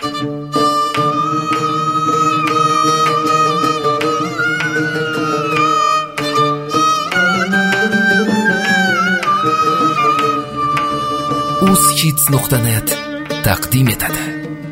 uzkids.net taqdim etadi.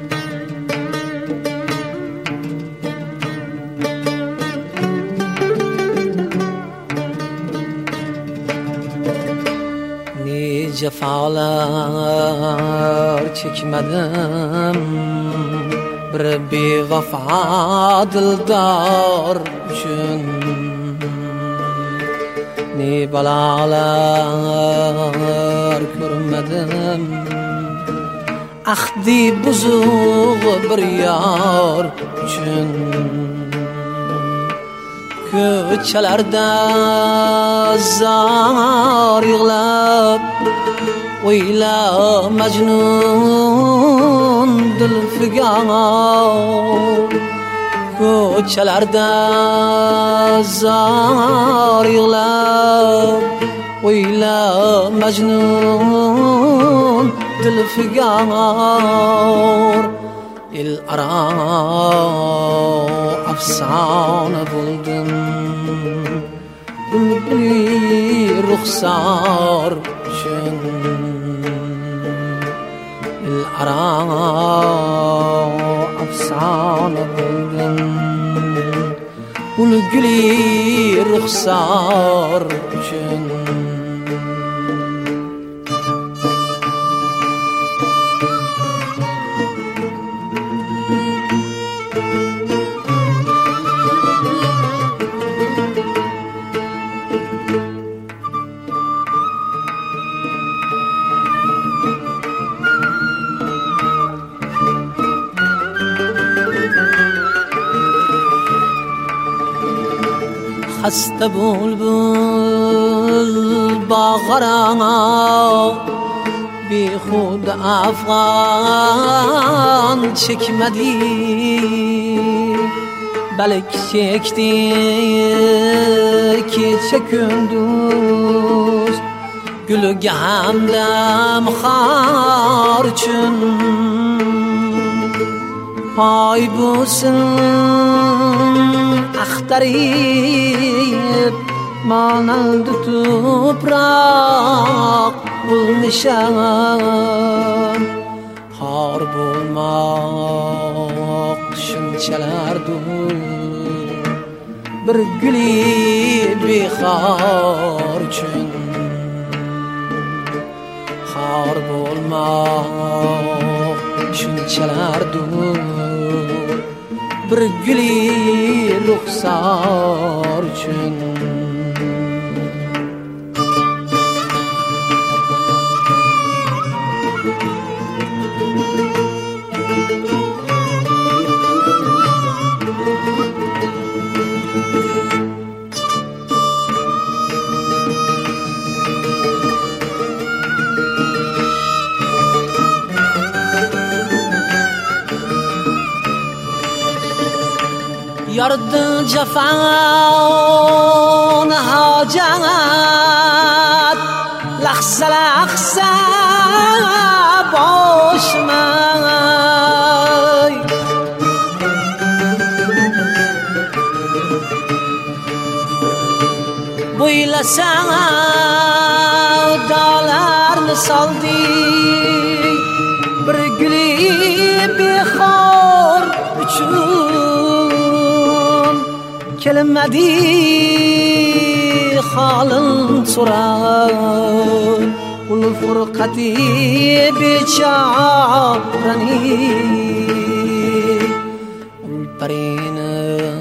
Cefalar çekmedim bir bevafo dildor uchun, ne balolar ko'rmadim ahdi buzuq bir yor uchun. Ko'chalarda zor yig'lab o'yla Majnun dil figan. Ko'chalarda zor yig'lab o'yla Majnun dil figan. El aro afsona buldum bulbuli ruxsor uchun. El aro afsona buldum bulbuli ruxsor uchun. Hasta bulbul bağırana bihud afgan çekmedi, belki çekti gece gündüz gülüge hamdem xar üçün. Pay bulsun axtarib manaldı toprak bulmuşam. Har bulmak shunchalardur bir guli bexor uchun. Har bulmak shunchalardur bir guli ruxsor uchun. Yardı cefan hacat lahza lahza boşma. Buylasana dağlarını saldı bir gülü bexor üçün. Kelmedi halın sorar ul furqati bechorani. Ul parini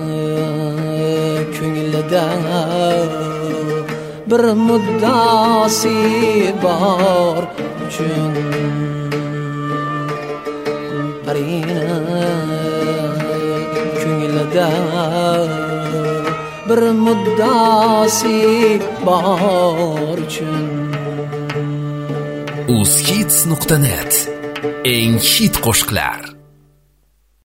ko'nglida bir muddasi bor uchun. Ul parini ko'nglida bir muddasi bor uchun. uzkids.net eng hit qo'shiqlar.